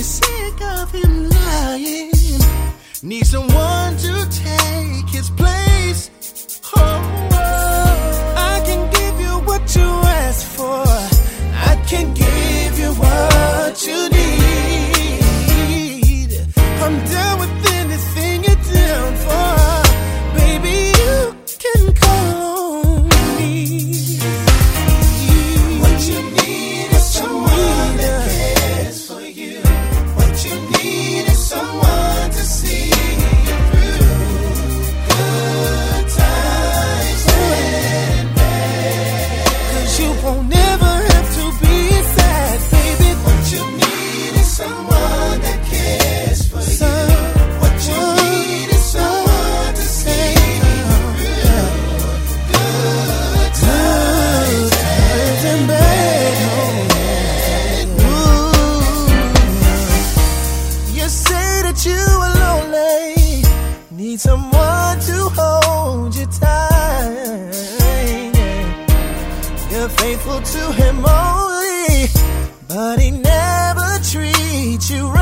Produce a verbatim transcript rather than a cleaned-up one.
you're sick of him lying, need someone to take his place. Oh, I can give you what you ask for. I can give you what you need. I'm down with anything you're down for. Baby, you can call on me. What you need is someone that cares for you. What you need is someone to see you through good times and bad. 'Cause you won't never have to be sad, baby. What you need is someone that cares for you. What you need is someone to see you through good times and bad. Ooh. You say that you are lonely, need someone to hold you tight. You're faithful to him only, but he never treats you